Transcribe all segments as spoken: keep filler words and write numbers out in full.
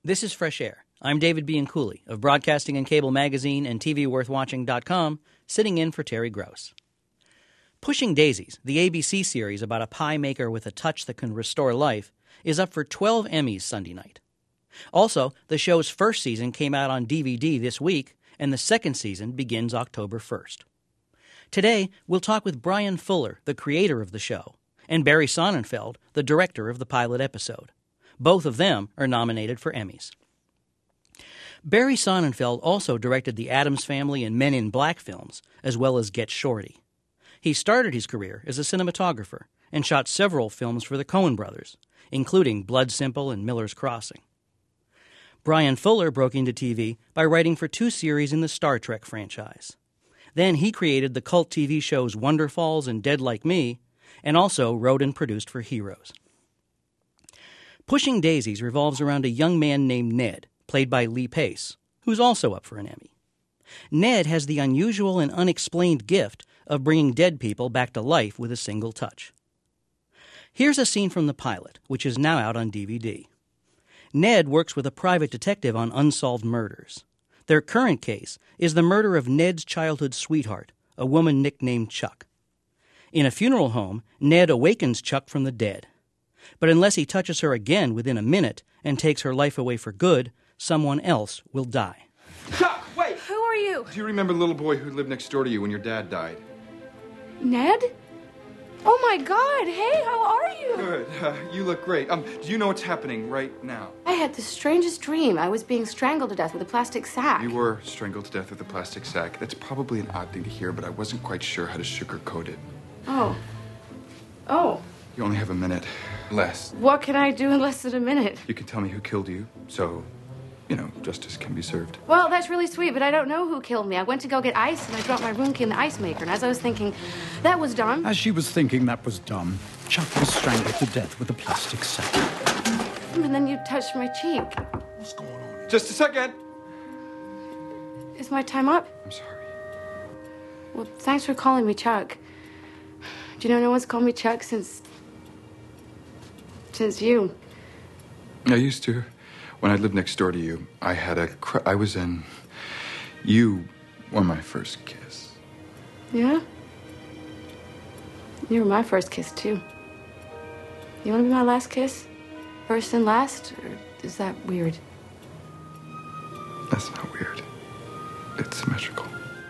This is Fresh Air. I'm David Bianculli of Broadcasting and Cable Magazine and T V Worth Watching dot com, sitting in for Terry Gross. Pushing Daisies, the A B C series about a pie maker with a touch that can restore life, is up for twelve Emmys Sunday night. Also, the show's first season came out on D V D this week, and the second season begins October first. Today, we'll talk with Bryan Fuller, the creator of the show, and Barry Sonnenfeld, the director of the pilot episode. Both of them are nominated for Emmys. Barry Sonnenfeld also directed The Addams Family and Men in Black films, as well as Get Shorty. He started his career as a cinematographer and shot several films for the Coen brothers, including Blood Simple and Miller's Crossing. Bryan Fuller broke into T V by writing for two series in the Star Trek franchise. Then he created the cult T V shows Wonder Falls and Dead Like Me, and also wrote and produced for Heroes. Pushing Daisies revolves around a young man named Ned, played by Lee Pace, who's also up for an Emmy. Ned has the unusual and unexplained gift of bringing dead people back to life with a single touch. Here's a scene from the pilot, which is now out on D V D. Ned works with a private detective on unsolved murders. Their current case is the murder of Ned's childhood sweetheart, a woman nicknamed Chuck. In a funeral home, Ned awakens Chuck from the dead. But unless he touches her again within a minute and takes her life away for good, someone else will die. Chuck, wait! Who are you? Do you remember the little boy who lived next door to you when your dad died? Ned? Oh my God, hey, how are you? Good. Uh, you look great. Um, do you know what's happening right now? I had the strangest dream. I was being strangled to death with a plastic sack. You were strangled to death with a plastic sack. That's probably an odd thing to hear, but I wasn't quite sure how to sugarcoat it. Oh. Oh. You only have a minute. Less. What can I do in less than a minute? You can tell me who killed you, so, you know, justice can be served. Well, that's really sweet, but I don't know who killed me. I went to go get ice, and I dropped my room key in the ice maker. And as I was thinking, that was dumb. As she was thinking that was dumb, Chuck was strangled to death with a plastic sack. And then you touched my cheek. What's going on? Just a second. Is my time up? I'm sorry. Well, thanks for calling me Chuck. Do you know no one's called me Chuck since... since you? I used to. When I lived next door to you, I had a... Cr- I was in... You were my first kiss. Yeah? You were my first kiss, too. You want to be my last kiss? First and last? Or is that weird? That's not weird. It's symmetrical.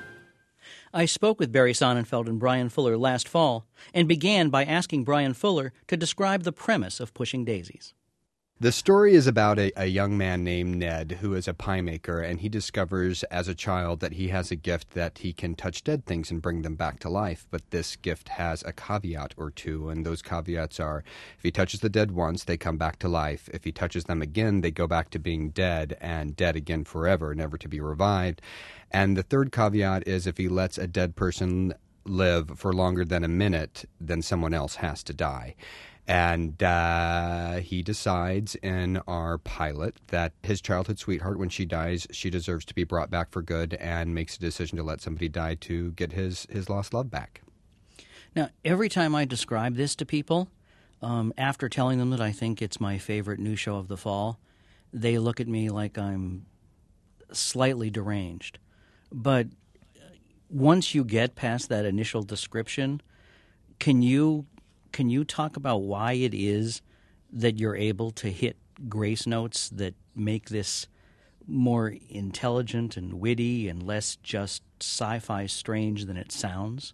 I spoke with Barry Sonnenfeld and Bryan Fuller last fall and began by asking Bryan Fuller to describe the premise of Pushing Daisies. The story is about a, a young man named Ned who is a pie maker, and he discovers as a child that he has a gift that he can touch dead things and bring them back to life. But this gift has a caveat or two, and those caveats are if he touches the dead once, they come back to life. If he touches them again, they go back to being dead and dead again forever, never to be revived. And the third caveat is if he lets a dead person live for longer than a minute, then someone else has to die. And uh, he decides in our pilot that his childhood sweetheart, when she dies, she deserves to be brought back for good, and makes a decision to let somebody die to get his, his lost love back. Now, every time I describe this to people, um, after telling them that I think it's my favorite new show of the fall, they look at me like I'm slightly deranged. But once you get past that initial description, can you... Can you talk about why it is that you're able to hit grace notes that make this more intelligent and witty and less just sci-fi strange than it sounds?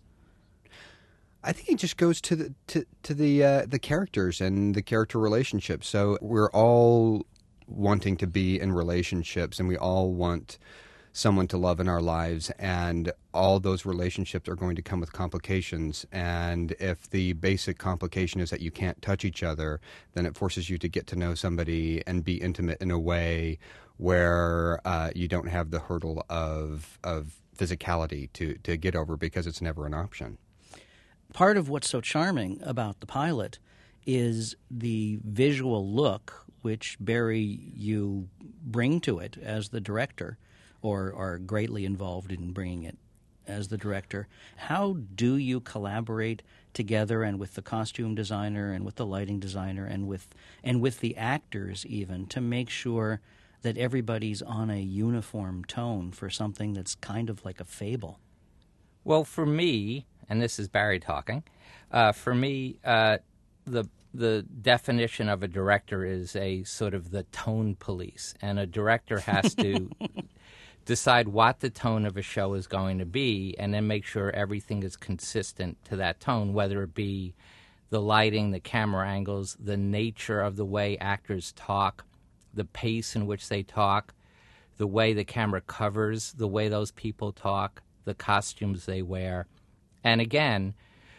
I think it just goes to the to, to the uh, the characters and the character relationships. So we're all wanting to be in relationships, and we all want someone to love in our lives, and all those relationships are going to come with complications. And if the basic complication is that you can't touch each other, then it forces you to get to know somebody and be intimate in a way where uh, you don't have the hurdle of of physicality to, to get over, because it's never an option. Part of what's so charming about the pilot is the visual look which, Barry, you bring to it as the director, or are greatly involved in bringing it as the director. How do you collaborate together and with the costume designer and with the lighting designer and with and with the actors even to make sure that everybody's on a uniform tone for something that's kind of like a fable? Well, for me, and this is Barry talking, uh, for me, uh, the the definition of a director is a sort of the tone police, and a director has to decide what the tone of a show is going to be and then make sure everything is consistent to that tone, whether it be the lighting, the camera angles, the nature of the way actors talk, the pace in which they talk, the way the camera covers, the way those people talk, the costumes they wear. And again,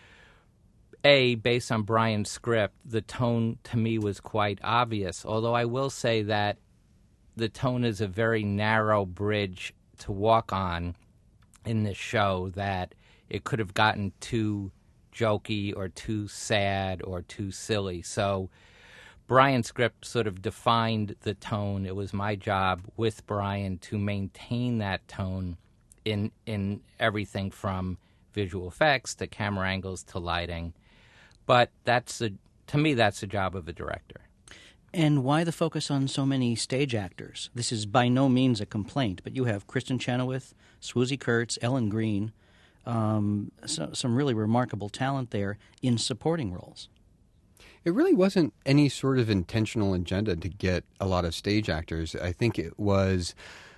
A, based on Brian's script, the tone to me was quite obvious, although I will say that the tone is a very narrow bridge to walk on in this show, that it could have gotten too jokey or too sad or too silly. So Brian's script sort of defined the tone. It was my job with Brian to maintain that tone in in everything from visual effects to camera angles to lighting. But that's a, to me, that's the job of a director. And why the focus on so many stage actors? This is by no means a complaint, but you have Kristen Chenoweth, Swoosie Kurtz, Ellen Greene, um, so, some really remarkable talent there in supporting roles. It really wasn't any sort of intentional agenda to get a lot of stage actors. I think it was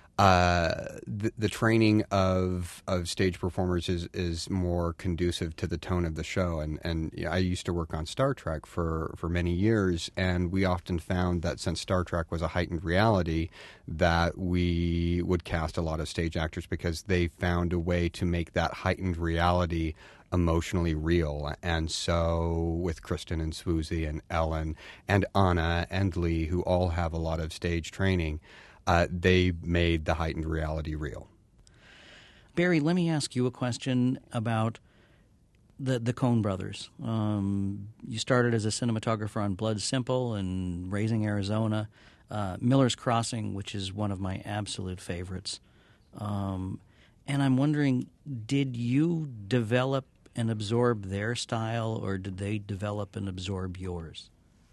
uh, the, the training of of stage performers is, is more conducive to the tone of the show. And, and you know, I used to work on Star Trek for, for many years, and we often found that since Star Trek was a heightened reality, that we would cast a lot of stage actors because they found a way to make that heightened reality emotionally real. And so with Kristen and Swoosie and Ellen and Anna and Lee, who all have a lot of stage training, uh, they made the heightened reality real. Barry, let me ask you a question about the the Coen brothers. Um, you started as a cinematographer on Blood Simple and Raising Arizona, uh, Miller's Crossing, which is one of my absolute favorites. Um, and I'm wondering, did you develop and absorb their style, or did they develop and absorb yours?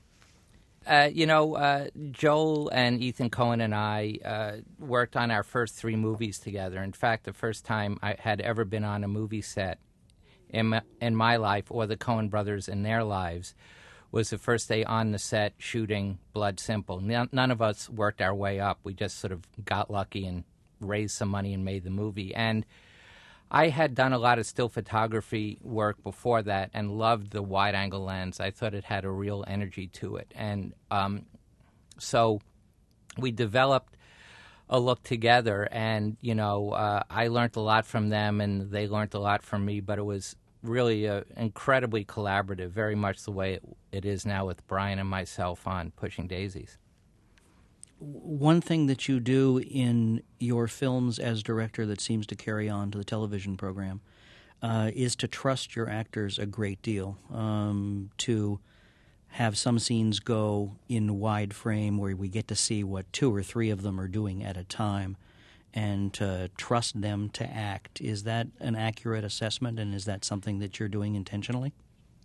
Uh, you know, uh, Joel and Ethan Coen and I uh, worked on our first three movies together. In fact, the first time I had ever been on a movie set in my, in my life, or the Coen brothers in their lives, was the first day on the set shooting Blood Simple. None, none of us worked our way up. We just sort of got lucky and raised some money and made the movie. And I had done a lot of still photography work before that and loved the wide-angle lens. I thought it had a real energy to it. And um, so we developed a look together, and, you know, uh, I learned a lot from them, and they learned a lot from me, but it was really uh, incredibly collaborative, very much the way it, it is now with Brian and myself on Pushing Daisies. One thing that you do in your films as director that seems to carry on to the television program uh, is to trust your actors a great deal, um, to have some scenes go in wide frame where we get to see what two or three of them are doing at a time, and to trust them to act. Is that an accurate assessment, and is that something that you're doing intentionally?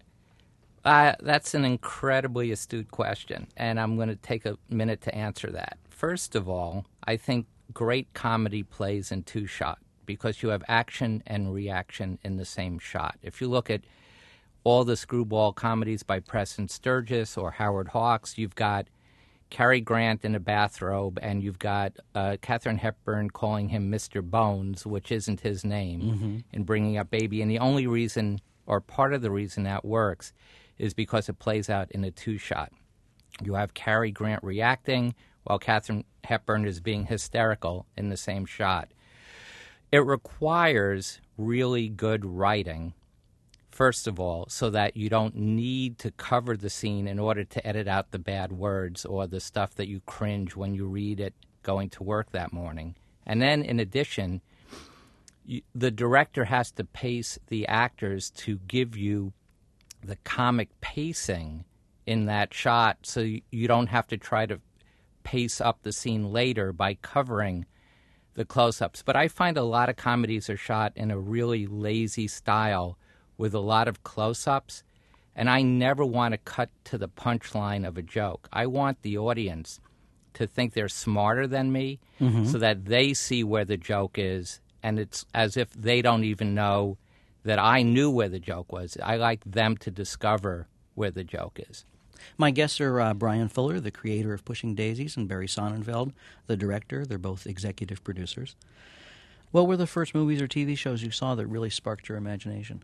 Uh, that's an incredibly astute question, and I'm going to take a minute to answer that. First of all, I think great comedy plays in two shots because you have action and reaction in the same shot. If you look at all the screwball comedies by Preston Sturges or Howard Hawks, you've got Cary Grant in a bathrobe, and you've got uh, Katharine Hepburn calling him Mister Bones, which isn't his name, mm-hmm. and bringing up Baby. And the only reason, or part of the reason that works, is because it plays out in a two-shot. You have Cary Grant reacting while Katharine Hepburn is being hysterical in the same shot. It requires really good writing, first of all, so that you don't need to cover the scene in order to edit out the bad words or the stuff that you cringe when you read it going to work that morning. And then, in addition, you, the director has to pace the actors to give you the comic pacing in that shot, so you, you don't have to try to pace up the scene later by covering the close-ups. But I find a lot of comedies are shot in a really lazy style with a lot of close-ups, and I never want to cut to the punchline of a joke. I want the audience to think they're smarter than me, mm-hmm. so that they see where the joke is, and it's as if they don't even know that I knew where the joke was. I like them to discover where the joke is. My guests are uh, Bryan Fuller, the creator of Pushing Daisies, and Barry Sonnenfeld, the director. They're both executive producers. What were the first movies or T V shows you saw that really sparked your imagination?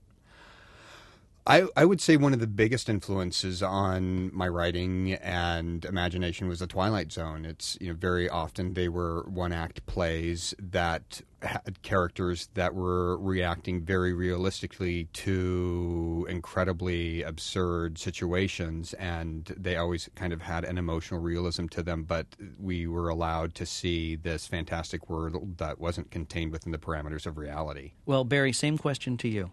I, I would say one of the biggest influences on my writing and imagination was The Twilight Zone. It's, you know, very often they were one-act plays that had characters that were reacting very realistically to incredibly absurd situations, and they always kind of had an emotional realism to them, but we were allowed to see this fantastic world that wasn't contained within the parameters of reality. Well, Barry, same question to you.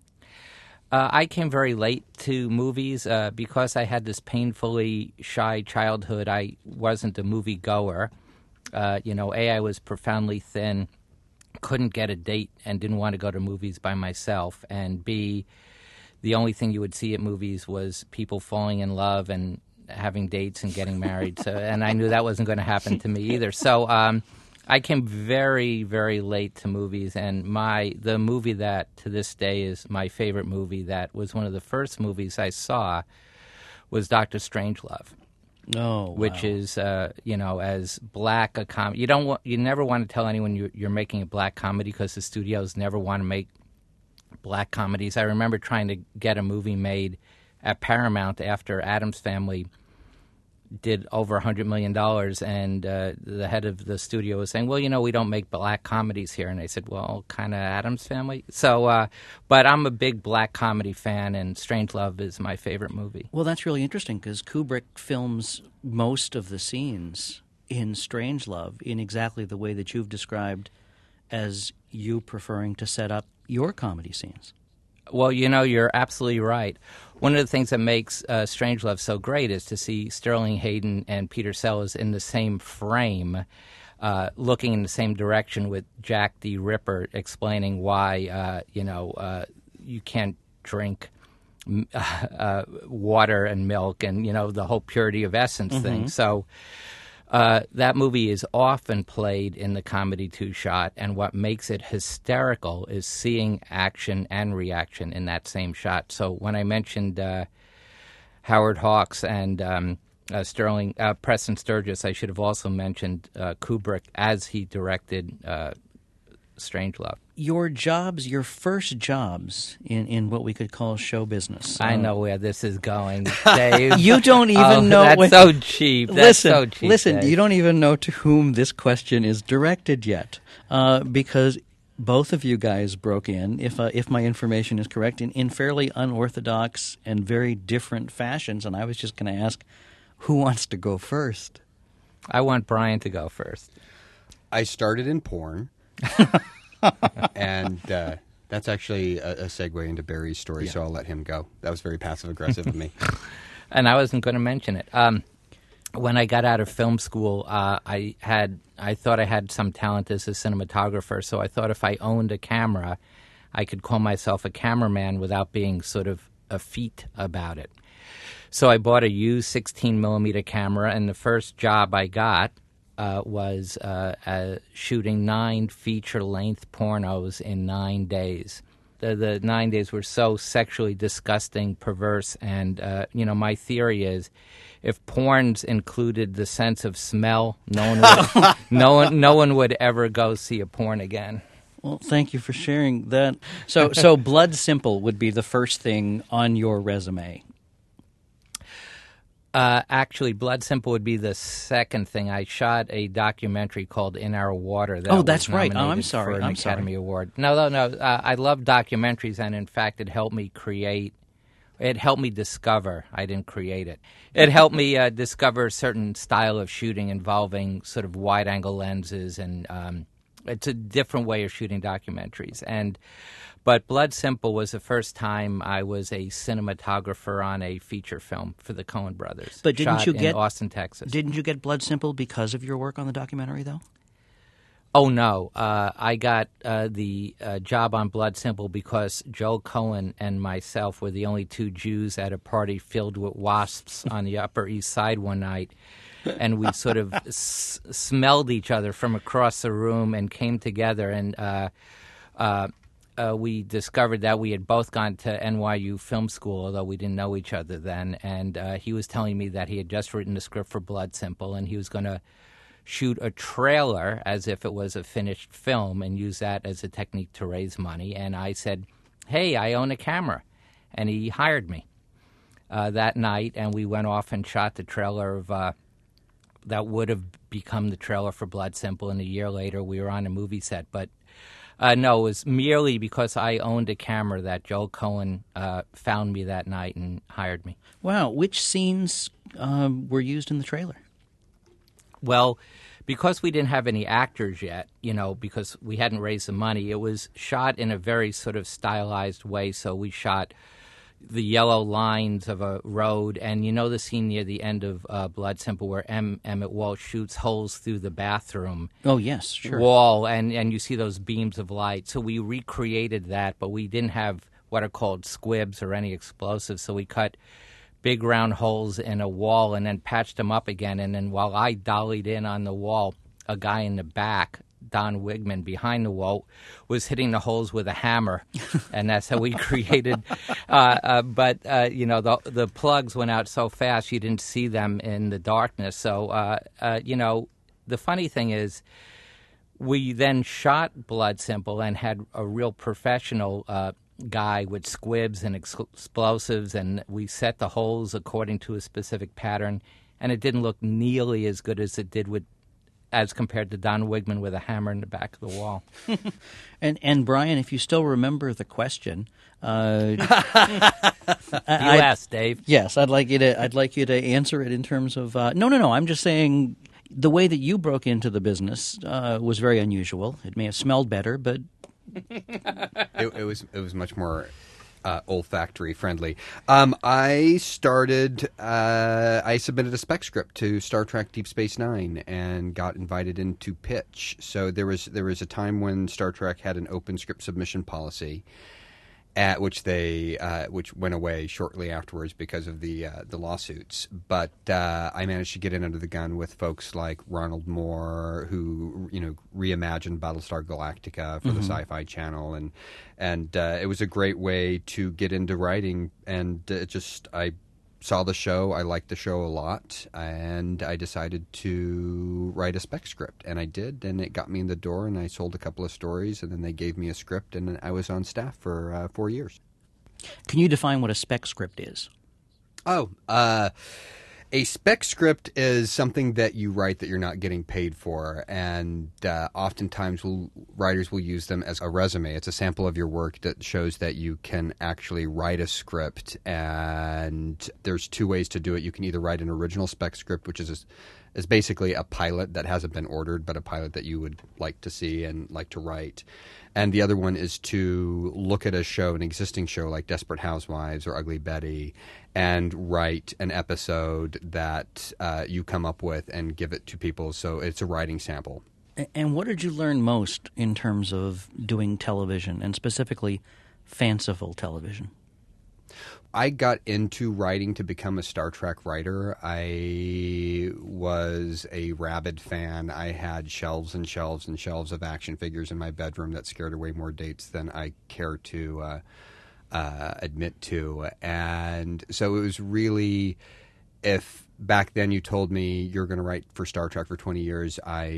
Uh, I came very late to movies uh, because I had this painfully shy childhood. I wasn't a movie goer. Uh, you know, A, I was profoundly thin, couldn't get a date, and didn't want to go to movies by myself. And B, the only thing you would see at movies was people falling in love and having dates and getting married. So, and I knew that wasn't going to happen to me either. So um, I came very, very late to movies, and my the movie that to this day is my favorite movie, that was one of the first movies I saw, was Doctor Strangelove. Oh, which wow. is uh, you know, as black a comedy. You don't want, you never want to tell anyone you're, you're making a black comedy, because the studios never want to make black comedies. I remember trying to get a movie made at Paramount after Addams Family did over one hundred million dollars, and uh, the head of the studio was saying, well, you know, we don't make black comedies here. And I said, well, kind of Addams Family. So, uh, but I'm a big black comedy fan, and Strangelove is my favorite movie. Well, that's really interesting, because Kubrick films most of the scenes in Strangelove in exactly the way that you've described as you preferring to set up your comedy scenes. Well, you know, you're absolutely right. One of the things that makes uh, Strangelove so great is to see Sterling Hayden and Peter Sellers in the same frame, uh, looking in the same direction, with Jack the Ripper explaining why, uh, you know, uh, you can't drink uh, water and milk, and, you know, the whole purity of essence mm-hmm. thing. So Uh, that movie is often played in the comedy two-shot, and what makes it hysterical is seeing action and reaction in that same shot. So when I mentioned uh, Howard Hawks and um, uh, Sterling, uh, Preston Sturges, I should have also mentioned uh, Kubrick as he directed uh, Strangelove. Your jobs, your first jobs in, in what we could call show business. I uh, know where this is going, Dave. You don't even oh, know. That's what, so cheap. That's listen, so cheap. Listen, Dave. You don't even know to whom this question is directed yet, uh, because both of you guys broke in, if uh, if my information is correct, in, in fairly unorthodox and very different fashions. And I was just going to ask, who wants to go first? I want Bryan to go first. I started in porn. and uh, that's actually a, a segue into Barry's story, yeah. So I'll let him go. That was very passive-aggressive of me. And I wasn't going to mention it. Um, when I got out of film school, uh, I had I thought I had some talent as a cinematographer, so I thought if I owned a camera, I could call myself a cameraman without being sort of effete about it. So I bought a used sixteen millimeter camera, and the first job I got Uh, was uh, uh, shooting nine feature-length pornos in nine days. The, the nine days were so sexually disgusting, perverse, and, uh, you know, my theory is if porns included the sense of smell, no one would, no one, no one would ever go see a porn again. Well, thank you for sharing that. So, so Blood Simple would be the first thing on your resume. Uh, actually, Blood Simple would be the second thing. I shot a documentary called In Our Water. That oh, that's was right. Oh, I'm for sorry. an I'm Academy sorry. Award. No, no, no. Uh, I love documentaries, and in fact, it helped me create. It helped me discover. I didn't create it. It helped me uh, discover a certain style of shooting involving sort of wide-angle lenses, and um, it's a different way of shooting documentaries. And But Blood Simple was the first time I was a cinematographer on a feature film for the Coen brothers. But didn't shot you in get Austin, Texas? Didn't you get Blood Simple because of your work on the documentary, though? Oh no, uh, I got uh, the uh, job on Blood Simple because Joel Coen and myself were the only two Jews at a party filled with wasps on the Upper East Side one night. and we sort of s- smelled each other from across the room and came together, and uh, uh, uh, we discovered that we had both gone to N Y U film school, although we didn't know each other then, and uh, he was telling me that he had just written a script for Blood Simple, and he was going to shoot a trailer as if it was a finished film and use that as a technique to raise money. And I said, hey, I own a camera. And he hired me uh, that night, and we went off and shot the trailer of uh, that would have become the trailer for Blood Simple, and a year later we were on a movie set. But uh, no, it was merely because I owned a camera that Joel Cohen uh, found me that night and hired me. Wow. Which scenes uh, were used in the trailer? Well, because we didn't have any actors yet, you know, because we hadn't raised the money, it was shot in a very sort of stylized way. So we shot the yellow lines of a road, and you know the scene near the end of uh, Blood Simple where M. Emmett Walsh shoots holes through the bathroom Oh, yes, sure. wall, and, and you see those beams of light. So we recreated that, but we didn't have what are called squibs or any explosives, so we cut big round holes in a wall and then patched them up again. And then while I dollied in on the wall, a guy in the back, Don Wigman, behind the wall, was hitting the holes with a hammer. And that's how we created. Uh, uh, but, uh, you know, the, the plugs went out so fast you didn't see them in the darkness. So, uh, uh, you know, the funny thing is we then shot Blood Simple and had a real professional uh guy with squibs and ex- explosives, and we set the holes according to a specific pattern, and it didn't look nearly as good as it did with as compared to Don Wigman with a hammer in the back of the wall. and and Brian, if you still remember the question, uh, you I, asked, Dave. Yes, I'd like you to. I'd like you to answer it in terms of. Uh, no, no, no. I'm just saying the way that you broke into the business uh, was very unusual. It may have smelled better, but. it, it was it was much more uh, olfactory friendly. Um, I started. Uh, I submitted a spec script to Star Trek Deep Space Nine and got invited in to pitch. So there was there was a time when Star Trek had an open script submission policy, at which they uh, which went away shortly afterwards because of the uh, the lawsuits. But uh, I managed to get in under the gun with folks like Ronald Moore, who you know reimagined Battlestar Galactica for mm-hmm. the Sci-Fi Channel, and and uh, it was a great way to get into writing. And it just I saw the show, I liked the show a lot, and I decided to write a spec script, and I did, and it got me in the door, and I sold a couple of stories, and then they gave me a script, and I was on staff for uh, four years. Can you define what a spec script is? Oh, uh, a spec script is something that you write that you're not getting paid for, and uh, oftentimes we'll, writers will use them as a resume. It's a sample of your work that shows that you can actually write a script, and there's two ways to do it. You can either write an original spec script, which is a, is basically a pilot that hasn't been ordered, but a pilot that you would like to see and like to write. And the other one is to look at a show, an existing show like Desperate Housewives or Ugly Betty, and write an episode that uh, you come up with and give it to people. So it's a writing sample. And what did you learn most in terms of doing television, and specifically fanciful television? I got into writing to become a Star Trek writer. I was a rabid fan. I had shelves and shelves and shelves of action figures in my bedroom that scared away more dates than I care to uh, uh, admit to. And so it was really, if back then you told me you're going to write for Star Trek for twenty years,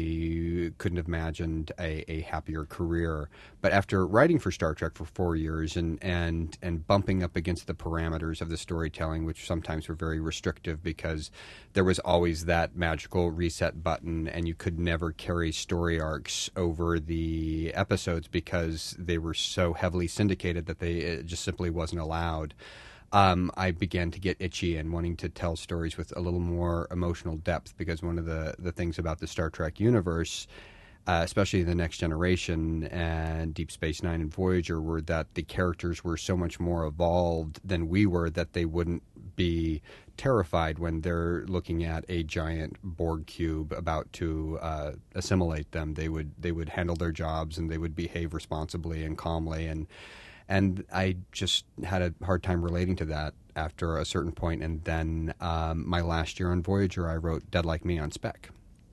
I couldn't have imagined a, a happier career. But after writing for Star Trek for four years and, and, and bumping up against the parameters of the storytelling, which sometimes were very restrictive because there was always that magical reset button and you could never carry story arcs over the episodes because they were so heavily syndicated that they it just simply wasn't allowed. Um, I began to get itchy and wanting to tell stories with a little more emotional depth, because one of the, the things about the Star Trek universe, uh, especially The Next Generation and Deep Space Nine and Voyager, were that the characters were so much more evolved than we were that they wouldn't be terrified when they're looking at a giant Borg cube about to uh, assimilate them. They would they would handle their jobs and they would behave responsibly and calmly, and And I just had a hard time relating to that. after a certain point, and then um, my last year on Voyager, I wrote Dead Like Me on spec.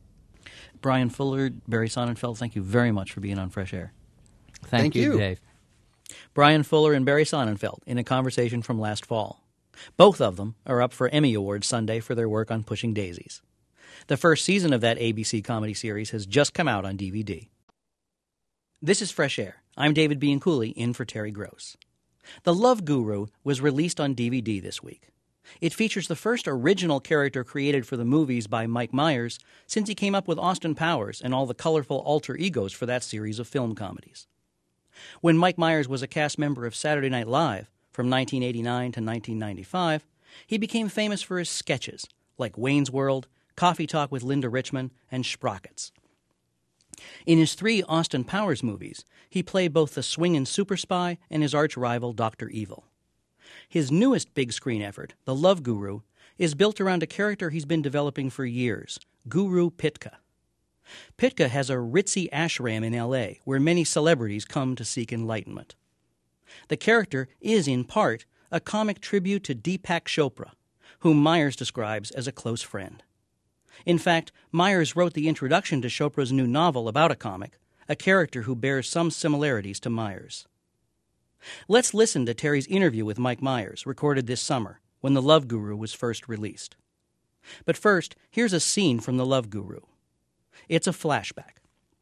Bryan Fuller, Barry Sonnenfeld, thank you very much for being on Fresh Air. Thank, Thank you, you, Dave. Bryan Fuller and Barry Sonnenfeld in a conversation from last fall. Both of them are up for Emmy Awards Sunday for their work on Pushing Daisies. The first season of that A B C comedy series has just come out on D V D. This is Fresh Air. I'm David Bianculli, in for Terry Gross. The Love Guru was released on D V D this week. It features the first original character created for the movies by Mike Myers since he came up with Austin Powers and all the colorful alter egos for that series of film comedies. When Mike Myers was a cast member of Saturday Night Live from nineteen eighty-nine to nineteen ninety-five, he became famous for his sketches like Wayne's World, Coffee Talk with Linda Richman, and Sprockets. In his three Austin Powers movies, he played both the swingin' super spy and his arch-rival Doctor Evil. His newest big-screen effort, The Love Guru, is built around a character he's been developing for years, Guru Pitka. Pitka has a ritzy ashram in L A where many celebrities come to seek enlightenment. The character is, in part, a comic tribute to Deepak Chopra, whom Myers describes as a close friend. In fact, Myers wrote the introduction to Chopra's new novel about a comic, a character who bears some similarities to Myers. Let's listen to Terry's interview with Mike Myers, recorded this summer, when The Love Guru was first released. But first, here's a scene from The Love Guru. It's a flashback.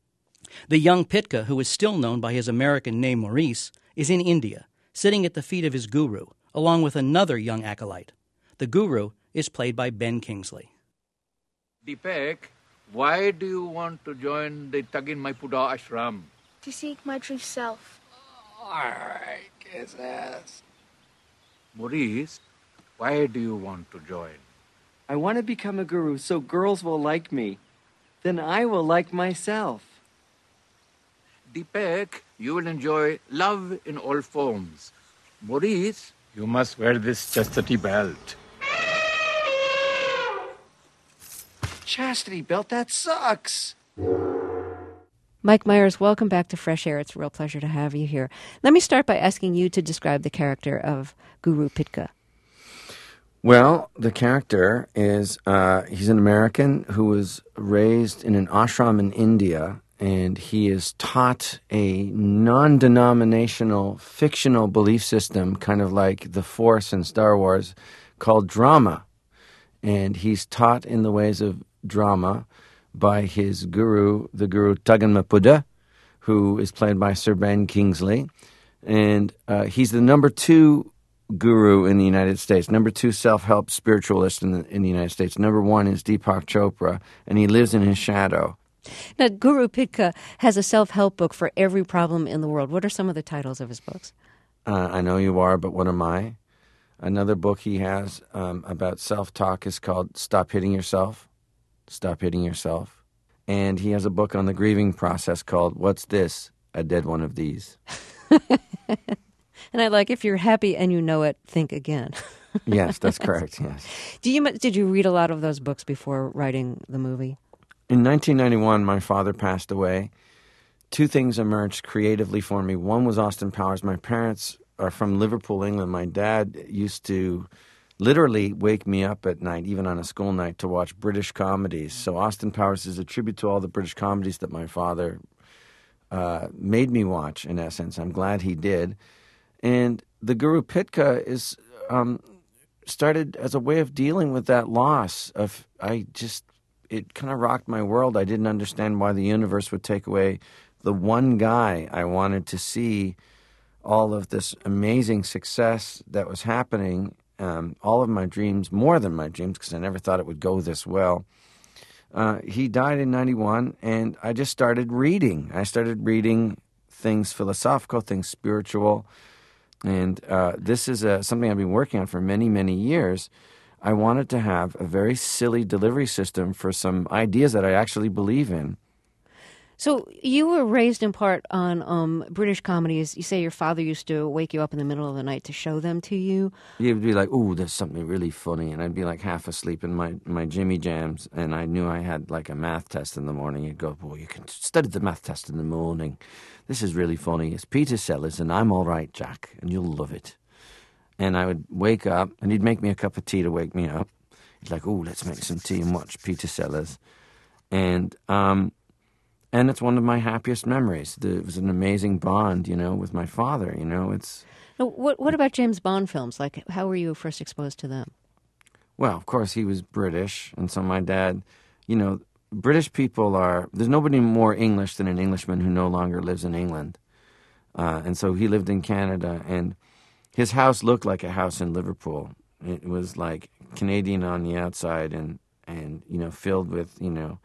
The young Pitka, who is still known by his American name Maurice, is in India, sitting at the feet of his guru, along with another young acolyte. The guru is played by Ben Kingsley. Deepak, why do you want to join the Tagin Maipuda ashram? To seek my true self. Alright, kiss ass. Maurice, why do you want to join? I want to become a guru so girls will like me. Then I will like myself. Deepak, you will enjoy love in all forms. Maurice, you must wear this chastity belt. Chastity belt? That sucks. Mike Myers, welcome back to Fresh Air. It's a real pleasure to have you here. Let me start by asking you to describe the character of Guru Pitka. Well, the character is, uh, he's an American who was raised in an ashram in India, and he is taught a non-denominational, fictional belief system, kind of like the Force in Star Wars, called drama. And he's taught in the ways of drama by his guru, the guru Tagin Maipuda, who is played by Sir Ben Kingsley. And uh, he's the number two guru in the United States, number two self-help spiritualist in the, in the United States. Number one is Deepak Chopra, and he lives in his shadow. Now, Guru Pitka has a self-help book for every problem in the world. What are some of the titles of his books? Uh, I Know You Are, But What Am I? Another book he has um, about self-talk is called Stop Hitting Yourself. Stop Hitting Yourself. And he has a book on the grieving process called What's This? A Dead One of These. And I like, if you're happy and you know it, think again. Yes, that's correct, yes. Do you, did you read a lot of those books before writing the movie? In nineteen ninety-one, my father passed away. Two things emerged creatively for me. One was Austin Powers. My parents are from Liverpool, England. My dad used to literally wake me up at night, even on a school night, to watch British comedies. So Austin Powers is a tribute to all the British comedies that my father uh, made me watch, in essence. I'm glad he did. And the Guru Pitka is um, started as a way of dealing with that loss. Of I just, it kind of rocked my world. I didn't understand why the universe would take away the one guy I wanted to see all of this amazing success that was happening, um, all of my dreams, more than my dreams, because I never thought it would go this well. Uh, he died in ninety-one, and I just started reading. I started reading things philosophical, things spiritual, and uh, this is a, something I've been working on for many, many years. I wanted to have a very silly delivery system for some ideas that I actually believe in. So you were raised in part on um, British comedies. You say your father used to wake you up in the middle of the night to show them to you. He would be like, "Ooh, there's something really funny," and I'd be like half asleep in my, my Jimmy Jams, and I knew I had like a math test in the morning. He'd go, "Well, you can study the math test in the morning. This is really funny. It's Peter Sellers, and I'm all right, Jack, and you'll love it." and I would wake up, and he'd make me a cup of tea to wake me up. He's like, "Oh, let's make some tea and watch Peter Sellers," and um, and it's one of my happiest memories. The, it was an amazing bond, you know, with my father. You know, it's. Now, what what about James Bond films? Like, how were you first exposed to them? Well, of course, he was British, and so my dad, you know, British people are. There's nobody more English than an Englishman who no longer lives in England, uh, and so he lived in Canada, and his house looked like a house in Liverpool. It was like Canadian on the outside, and and you know, filled with you know,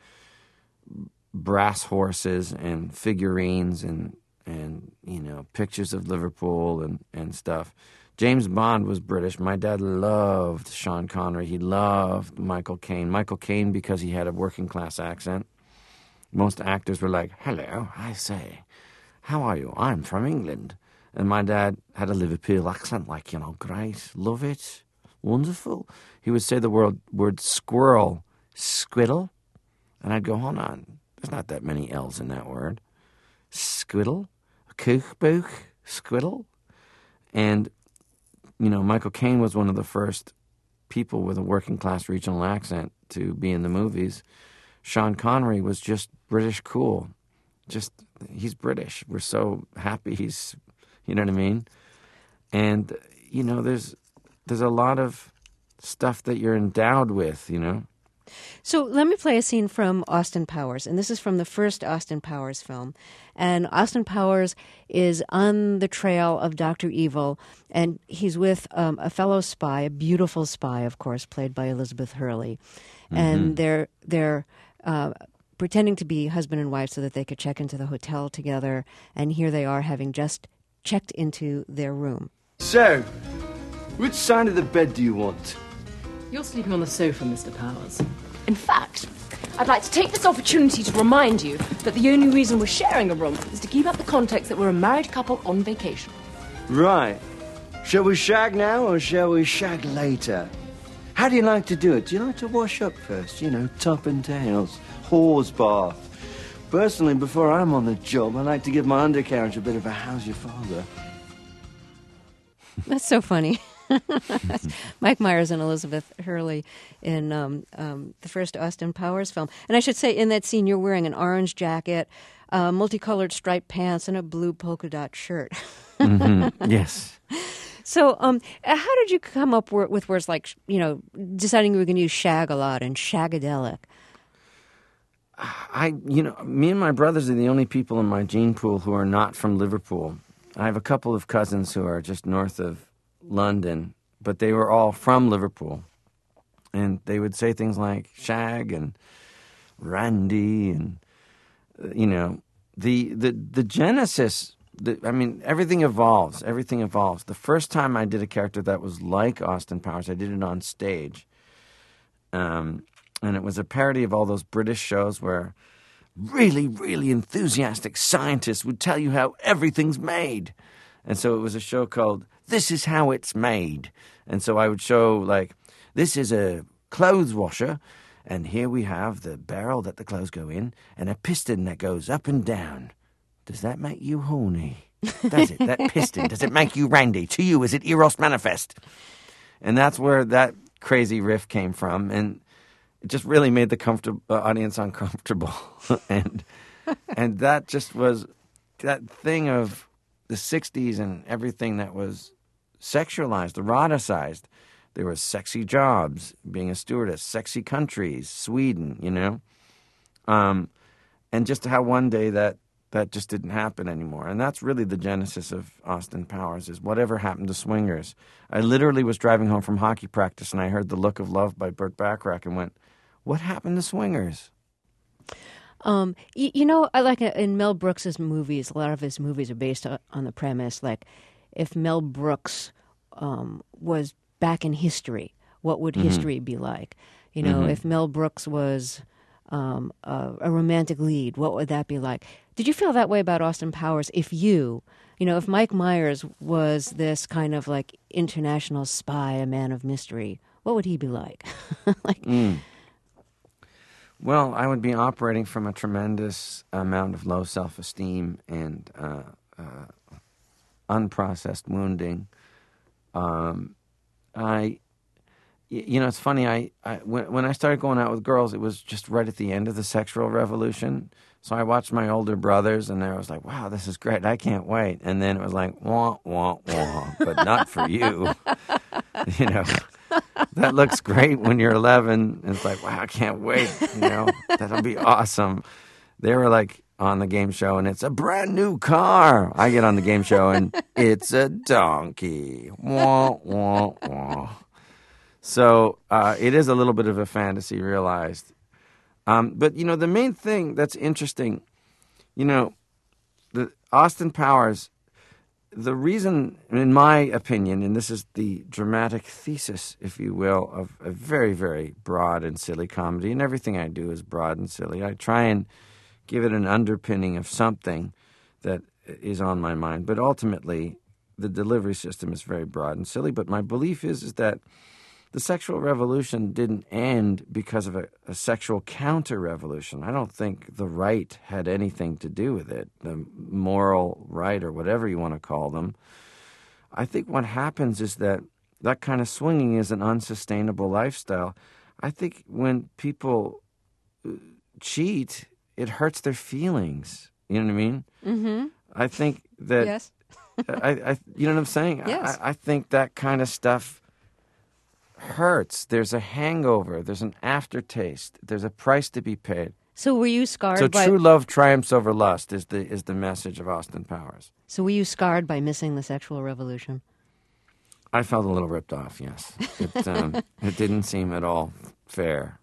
brass horses and figurines and and you know, pictures of Liverpool and and stuff. James Bond was British. My dad loved Sean Connery. He loved Michael Caine. Michael Caine because he had a working class accent. Most actors were like, "Hello, I say, how are you? I'm from England." And my dad had a Liverpool accent, like, you know, great, love it, wonderful. He would say the word, word squirrel, squiddle. And I'd go, hold on, there's not that many L's in that word. Squiddle, kookbook, squiddle. And, you know, Michael Caine was one of the first people with a working class regional accent to be in the movies. Sean Connery was just British cool. Just, he's British. We're so happy he's... You know what I mean? And, you know, there's there's a lot of stuff that you're endowed with, you know? So let me play a scene from Austin Powers, and this is from the first Austin Powers film. And Austin Powers is on the trail of Doctor Evil, and he's with um, a fellow spy, a beautiful spy, of course, played by Elizabeth Hurley. Mm-hmm. And they're they're uh, pretending to be husband and wife so that they could check into the hotel together. And here they are, having just checked into their room. So, which side of the bed do you want? You're sleeping on the sofa, Mister Powers. In fact, I'd like to take this opportunity to remind you that the only reason we're sharing a room is to keep up the context that we're a married couple on vacation. Right. Shall we shag now or shall we shag later? How do you like to do it? Do you like to wash up first? You know, top and tails, horse bath. Personally, before I'm on the job, I like to give my undercarriage a bit of a how's your father. That's so funny. Mike Myers and Elizabeth Hurley in um, um, the first Austin Powers film. And I should say, in that scene, you're wearing an orange jacket, uh, multicolored striped pants, and a blue polka dot shirt. Mm-hmm. Yes. So um, how did you come up with words like, you know, deciding you were going to use shag a lot and shagadelic? I, you know, me and my brothers are the only people in my gene pool who are not from Liverpool. I have a couple of cousins who are just north of London, but they were all from Liverpool. And they would say things like shag and randy and, you know, the the, the genesis, the, I mean, everything evolves. Everything evolves. The first time I did a character that was like Austin Powers, I did it on stage. Um... And it was a parody of all those British shows where really, really enthusiastic scientists would tell you how everything's made. And so it was a show called This Is How It's Made. And so I would show, like, this is a clothes washer, and here we have the barrel that the clothes go in, and a piston that goes up and down. Does that make you horny? Does it? That piston, does it make you randy? To you, is it Eros Manifest? And that's where that crazy riff came from. And it just really made the comfortable uh, audience uncomfortable, and and that just was that thing of the sixties and everything that was sexualized, eroticized. There was sexy jobs, being a stewardess, sexy countries, Sweden, you know, um, and just how one day that that just didn't happen anymore. And that's really the genesis of Austin Powers, is whatever happened to swingers. I literally was driving home from hockey practice, and I heard The Look of Love by Burt Bacharach and went, what happened to swingers? Um, you, you know, I like in Mel Brooks's movies, a lot of his movies are based on, on the premise, like, if Mel Brooks um, was back in history, what would mm-hmm. history be like? You know, mm-hmm. if Mel Brooks was um, a, a romantic lead, what would that be like? Did you feel that way about Austin Powers? If you, you know, if Mike Myers was this kind of like international spy, a man of mystery, what would he be like? like. Mm. Well, I would be operating from a tremendous amount of low self-esteem and uh, uh, unprocessed wounding. Um, I, you know, it's funny. I, I when when I started going out with girls, it was just right at the end of the sexual revolution. So I watched my older brothers, and I was like, "Wow, this is great! I can't wait." And then it was like, "Wah wah wah," but not for you. You know, that looks great when you're eleven. It's like, "Wow, I can't wait!" You know, that'll be awesome. They were like on the game show, and it's a brand new car. I get on the game show, and it's a donkey. Wah wah wah. So uh, it is a little bit of a fantasy, realized. Um, but, you know, the main thing that's interesting, you know, the Austin Powers, the reason, in my opinion, and this is the dramatic thesis, if you will, of a very, very broad and silly comedy, and everything I do is broad and silly. I try and give it an underpinning of something that is on my mind. But ultimately, the delivery system is very broad and silly. But my belief is, is that the sexual revolution didn't end because of a, a sexual counter-revolution. I don't think the right had anything to do with it, the moral right or whatever you want to call them. I think what happens is that that kind of swinging is an unsustainable lifestyle. I think when people cheat, it hurts their feelings. You know what I mean? Mm-hmm. I think that... Yes. I, I, you know what I'm saying? Yes. I, I think that kind of stuff hurts. There's a hangover. There's an aftertaste. There's a price to be paid. So were you scarred So by... true love triumphs over lust is the is the message of Austin Powers. So were you scarred by missing the sexual revolution? I felt a little ripped off, yes. It, um, it didn't seem at all fair.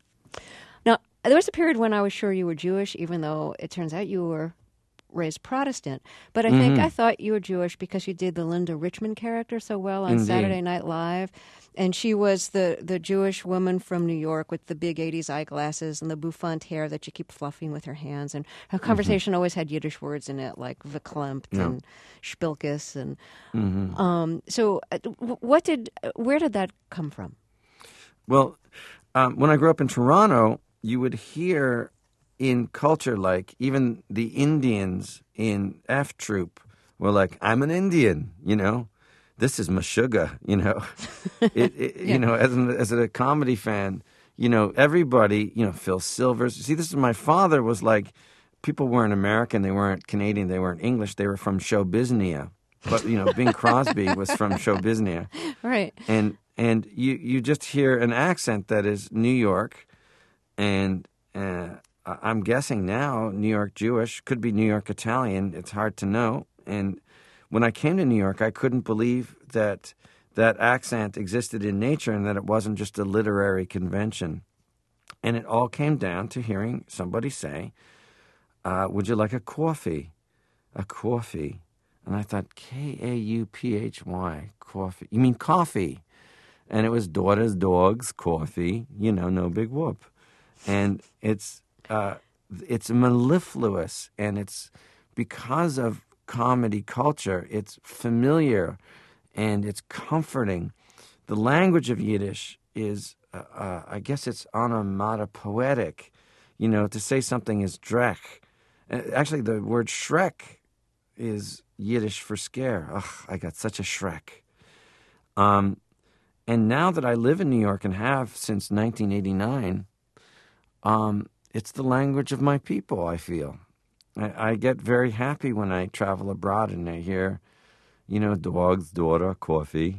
Now, there was a period when I was sure you were Jewish, even though it turns out you were raised Protestant. But I think Mm-hmm. I thought you were Jewish because you did the Linda Richmond character so well on Indeed. Saturday Night Live. And she was the, the Jewish woman from New York with the big eighties eyeglasses and the bouffant hair that you keep fluffing with her hands. And her conversation mm-hmm. always had Yiddish words in it, like verklempt Yeah. and spilkes. And Mm-hmm. um, so uh, what did, where did that come from? Well, um, when I grew up in Toronto, you would hear in culture, like even the Indians in F Troop were like, "I'm an Indian," you know. This is Meshuggah, you know. it, it, Yeah. You know, as an, as a comedy fan, you know, everybody, you know, Phil Silvers. See, this is my father was like, people weren't American, they weren't Canadian, they weren't English, they were from Showbiznia. But you know, Bing Crosby was from Showbiznia, Right. and and you you just hear an accent that is New York, and. Uh, I'm guessing now New York Jewish, could be New York Italian. It's hard to know. And when I came to New York, I couldn't believe that that accent existed in nature and that it wasn't just a literary convention. And it all came down to hearing somebody say, uh, would you like a coffee? A coffee. And I thought, K A U P H Y, coffee. You mean coffee? And it was daughters, dogs, coffee, you know, no big whoop. And it's... Uh, it's mellifluous, and it's because of comedy culture. It's familiar, and it's comforting. The language of Yiddish is, uh, uh, I guess, it's onomatopoetic. You know, to say something is drek. Uh, actually, the word Shrek is Yiddish for scare. Ugh, I got such a Shrek. Um, and now that I live in New York and have since nineteen eighty-nine, um. It's the language of my people, I feel. I, I get very happy when I travel abroad and I hear, you know, dogs, daughter, coffee.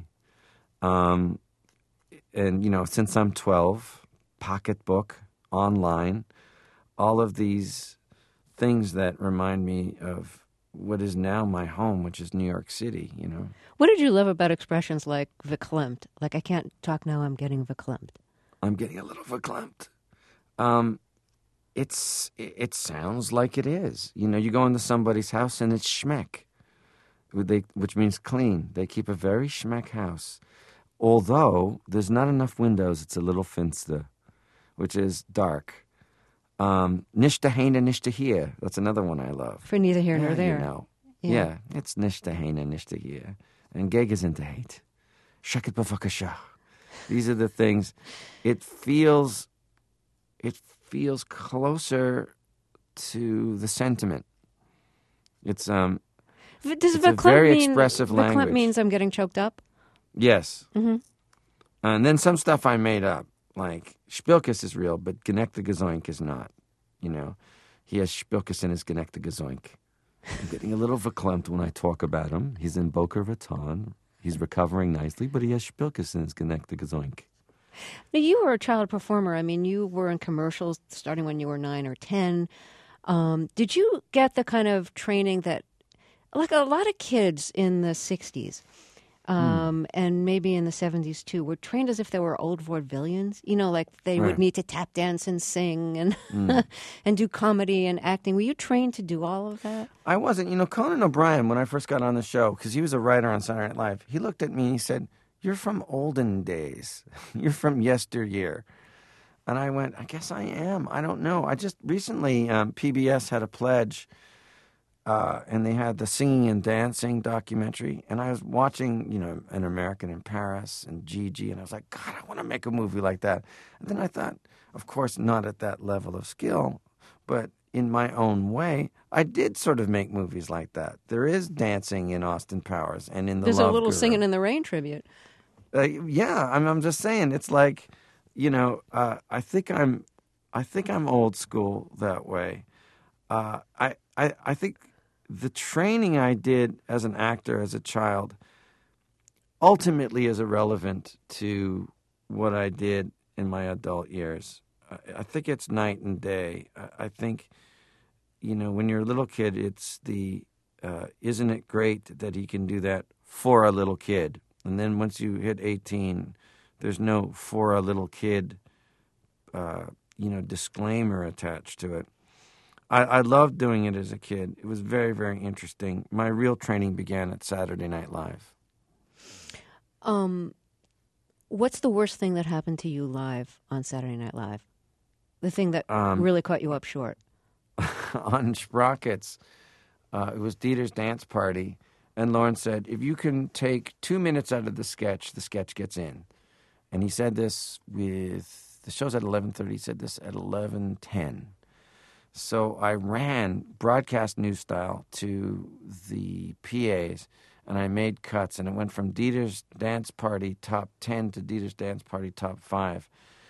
Um, and, you know, since I'm twelve, pocketbook, online, all of these things that remind me of what is now my home, which is New York City, you know. What did you love about expressions like verklempt? Like, I can't talk now, I'm getting verklempt. I'm getting a little verklempt. Um... It's it sounds like it is. You know, you go into somebody's house and it's schmeck, which means clean. They keep a very schmeck house. Although there's not enough windows, it's a little finster, which is dark. Um, nicht daheine, nicht hier. That's another one I love. For neither here nor yeah, there. You know. Yeah. yeah, it's nicht daheine, nicht hier. And gegenseite. Sheket bevakasha. These are the things. It feels... It feels closer to the sentiment. It's um, Does it's a verklempt very mean, expressive language. Verklempt means I'm getting choked up? Yes. Mm-hmm. And then some stuff I made up, like Spilkus is real, but Genek the Gazoink is not. You know, he has Spilkus in his Genek the Gazoink. I'm getting a little verklempt when I talk about him. He's in Boca Raton. He's recovering nicely, but he has Spilkus in his Genek the Gazoink. Now, you were a child performer. I mean, you were in commercials starting when you were nine or ten. Um, did you get the kind of training that, like a lot of kids in the sixties, um, mm. and maybe in the seventies too, were trained as if they were old vaudevillians? You know, like they right. would need to tap dance and sing and mm. and do comedy and acting. Were you trained to do all of that? I wasn't. You know, Conan O'Brien, when I first got on the show, because he was a writer on Saturday Night Live, he looked at me and he said, "You're from olden days. You're from yesteryear." And I went, I guess I am. I don't know. I just recently, um, P B S had a pledge, uh, and they had the Singing and Dancing documentary. And I was watching, you know, An American in Paris and Gigi, and I was like, God, I want to make a movie like that. And then I thought, of course, not at that level of skill, but in my own way, I did sort of make movies like that. There is dancing in Austin Powers and in the There's Love a little Guru. Singing in the Rain tribute. Uh, yeah, I'm, I'm just saying, it's like, you know, uh, I think I'm, I think I'm old school that way. Uh, I, I, I think the training I did as an actor as a child ultimately is irrelevant to what I did in my adult years. I, I think it's night and day. I, I think, you know, when you're a little kid, it's the, uh, isn't it great that he can do that for a little kid? And then once you hit eighteen, there's no for a little kid, uh, you know, disclaimer attached to it. I, I loved doing it as a kid. It was very, very interesting. My real training began at Saturday Night Live. Um, what's the worst thing that happened to you live on Saturday Night Live? The thing that um, really caught you up short? On Sprockets, uh, it was Dieter's dance party, and Lawrence said, if you can take two minutes out of the sketch, the sketch gets in. And he said this with, the show's at eleven thirty, he said this at eleven ten. So I ran broadcast news style to the P As, and I made cuts, and it went from Dieter's dance party top ten to Dieter's dance party top five.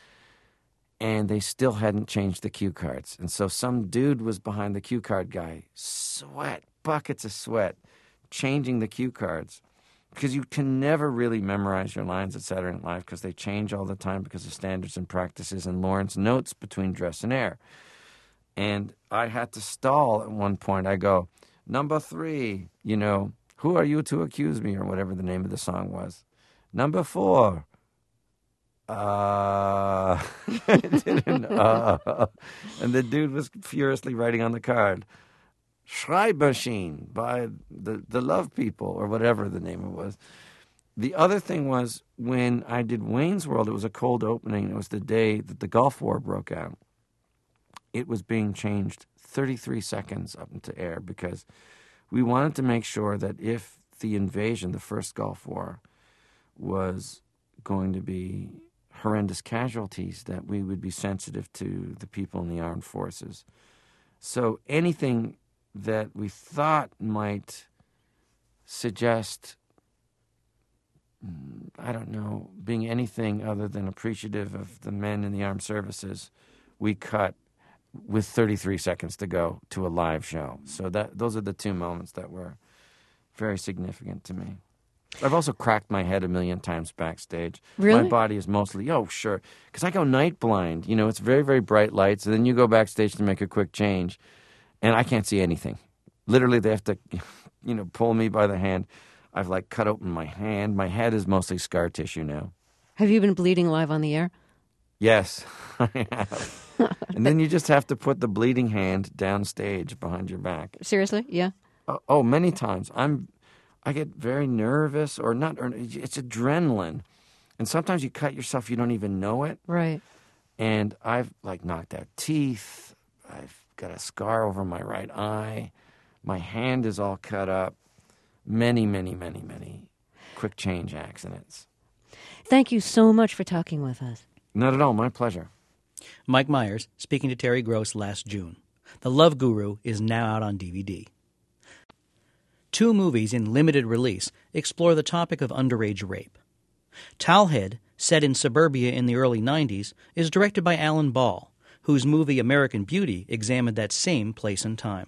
And they still hadn't changed the cue cards. And so some dude was behind the cue card guy, sweat, buckets of sweat, changing the cue cards. Because you can never really memorize your lines at Saturday Night Live because they change all the time because of standards and practices and Lawrence notes between dress and air. And I had to stall at one point. I go, number three, you know, who are you to accuse me, or whatever the name of the song was. Number four, uh, didn't, uh, and the dude was furiously writing on the card, Schreibmaschine by the, the Love People, or whatever the name it was. The other thing was, when I did Wayne's World, it was a cold opening. It was the day that the Gulf War broke out. It was being changed thirty-three seconds up into air because we wanted to make sure that if the invasion, the first Gulf War, was going to be horrendous casualties, that we would be sensitive to the people in the armed forces. So anything that we thought might suggest, I don't know, being anything other than appreciative of the men in the armed services, we cut with thirty-three seconds to go to a live show. So that those are the two moments that were very significant to me. I've also cracked my head a million times backstage. Really? My body is mostly, oh, sure. Because I go night blind. You know, it's very, very bright lights. And then you go backstage to make a quick change. And I can't see anything. Literally, they have to, you know, pull me by the hand. I've, like, cut open my hand. My head is mostly scar tissue now. Have you been bleeding live on the air? Yes, I have. And then you just have to put the bleeding hand downstage behind your back. Seriously? Yeah. Oh, oh many times. I'm, I get very nervous, or not. Or it's adrenaline, and sometimes you cut yourself, you don't even know it. Right. And I've like knocked out teeth. I've got a scar over my right eye. My hand is all cut up. Many, many, many, many quick change accidents. Thank you so much for talking with us. Not at all. My pleasure. Mike Myers speaking to Terry Gross last June. The Love Guru is now out on D V D. Two movies in limited release explore the topic of underage rape. Towelhead, set in suburbia in the early nineties, is directed by Alan Ball, whose movie American Beauty examined that same place and time.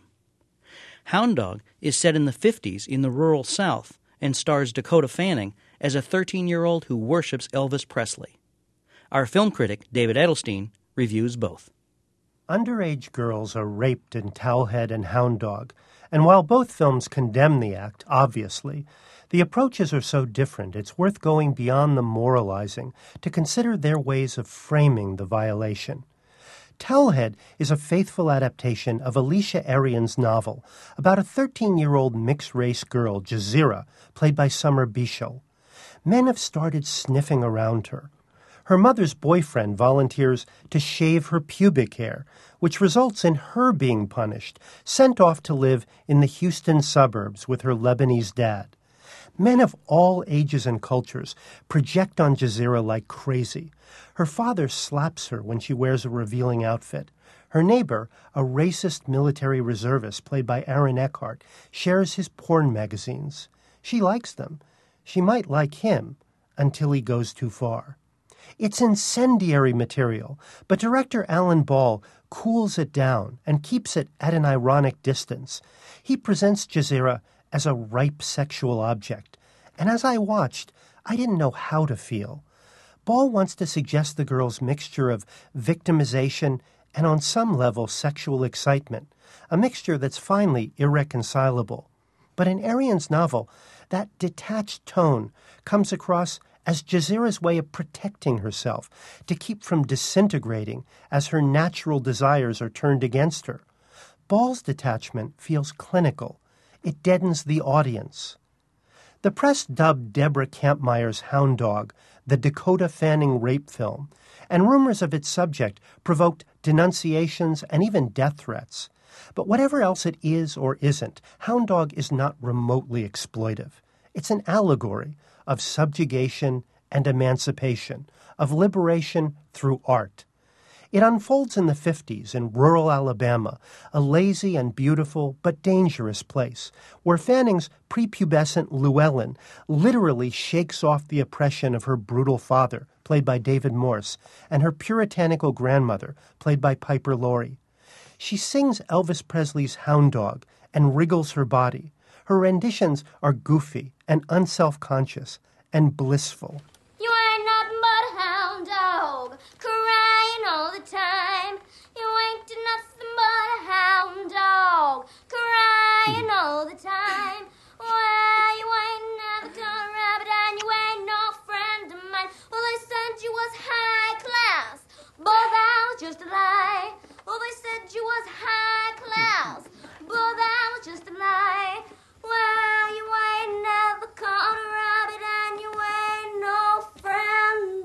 Hound Dog is set in the fifties in the rural South and stars Dakota Fanning as a thirteen-year-old who worships Elvis Presley. Our film critic, David Edelstein, reviews both. Underage girls are raped in Towelhead and Hound Dog, and while both films condemn the act, obviously, the approaches are so different it's worth going beyond the moralizing to consider their ways of framing the violation. Towelhead is a faithful adaptation of Alicia Arian's novel about a thirteen-year-old mixed-race girl, Jazeera, played by Summer Bishil. Men have started sniffing around her. Her mother's boyfriend volunteers to shave her pubic hair, which results in her being punished, sent off to live in the Houston suburbs with her Lebanese dad. Men of all ages and cultures project on Jazeera like crazy. Her father slaps her when she wears a revealing outfit. Her neighbor, a racist military reservist played by Aaron Eckhart, shares his porn magazines. She likes them. She might like him until he goes too far. It's incendiary material, but director Alan Ball cools it down and keeps it at an ironic distance. He presents Jazeera as a ripe sexual object, and as I watched, I didn't know how to feel. Ball wants to suggest the girl's mixture of victimization and on some level sexual excitement, a mixture that's finally irreconcilable. But in Arian's novel, that detached tone comes across as Jazeera's way of protecting herself, to keep from disintegrating as her natural desires are turned against her. Ball's detachment feels clinical. It deadens the audience. The press dubbed Deborah Kampmeyer's Hound Dog the Dakota Fanning rape film, and rumors of its subject provoked denunciations and even death threats. But whatever else it is or isn't, Hound Dog is not remotely exploitive. It's an allegory of subjugation and emancipation, of liberation through art. It unfolds in the fifties in rural Alabama, a lazy and beautiful but dangerous place, where Fanning's prepubescent Llewellyn literally shakes off the oppression of her brutal father, played by David Morse, and her puritanical grandmother, played by Piper Laurie. She sings Elvis Presley's Hound Dog and wriggles her body. Her renditions are goofy and unself-conscious and blissful. You ain't nothing but a hound dog, crying all the time. You ain't nothing but a hound dog, crying all the time. Well, you ain't never gonna rabbit and you ain't no friend of mine. Well, they said you was high class, but that was just a lie. Well, they said you was high class, but that was just a lie. Well, you ain't never caught a rabbit and you ain't no friend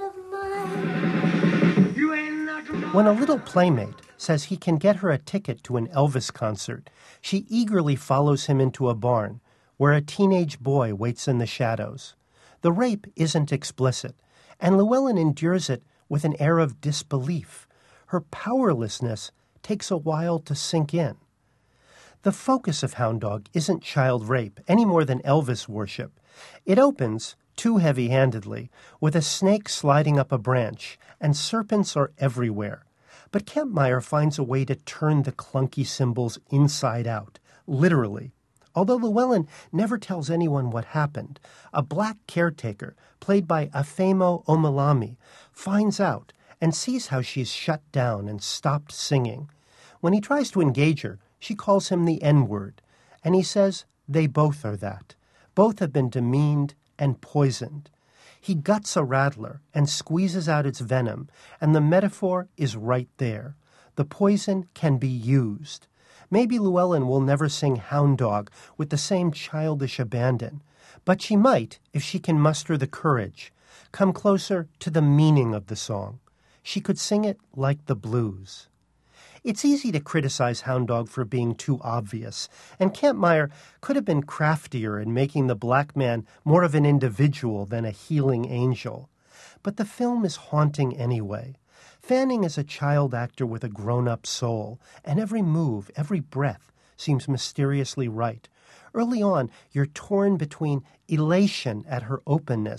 of mine. You ain't not... When a little playmate says he can get her a ticket to an Elvis concert, she eagerly follows him into a barn where a teenage boy waits in the shadows. The rape isn't explicit, and Llewellyn endures it with an air of disbelief. Her powerlessness takes a while to sink in. The focus of Hound Dog isn't child rape any more than Elvis worship. It opens, too heavy-handedly, with a snake sliding up a branch, and serpents are everywhere. But Kampmeyer finds a way to turn the clunky symbols inside out, literally. Although Llewellyn never tells anyone what happened, a black caretaker, played by Afemo Omalami, finds out and sees how she's shut down and stopped singing. When he tries to engage her, she calls him the N-word, and he says they both are that. Both have been demeaned and poisoned. He guts a rattler and squeezes out its venom, and the metaphor is right there. The poison can be used. Maybe Llewellyn will never sing Hound Dog with the same childish abandon, but she might if she can muster the courage, come closer to the meaning of the song. She could sing it like the blues. It's easy to criticize Hound Dog for being too obvious, and Kampmeyer could have been craftier in making the black man more of an individual than a healing angel. But the film is haunting anyway. Fanning is a child actor with a grown-up soul, and every move, every breath, seems mysteriously right. Early on, you're torn between elation at her openness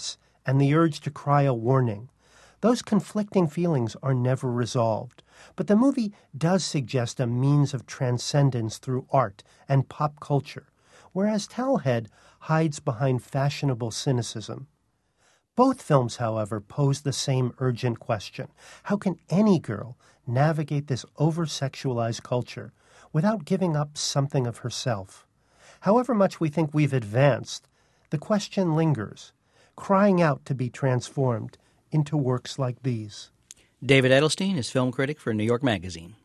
and the urge to cry a warning. Those conflicting feelings are never resolved, but the movie does suggest a means of transcendence through art and pop culture, whereas Towelhead hides behind fashionable cynicism. Both films, however, pose the same urgent question. How can any girl navigate this over-sexualized culture without giving up something of herself? However much we think we've advanced, the question lingers, crying out to be transformed into works like these. David Edelstein is film critic for New York Magazine.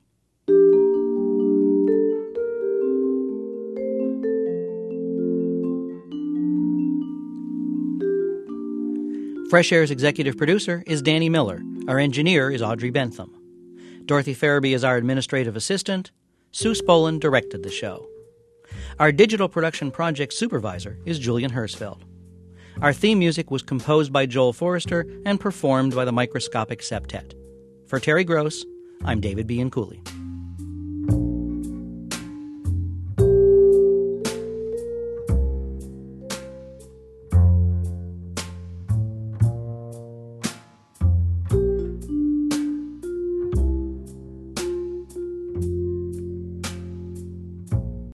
Fresh Air's executive producer is Danny Miller. Our engineer is Audrey Bentham. Dorothy Farabee is our administrative assistant. Sue Spolin directed the show. Our digital production project supervisor is Julian Hersfeld. Our theme music was composed by Joel Forrester and performed by the Microscopic Septet. For Terry Gross, I'm David Bianculli.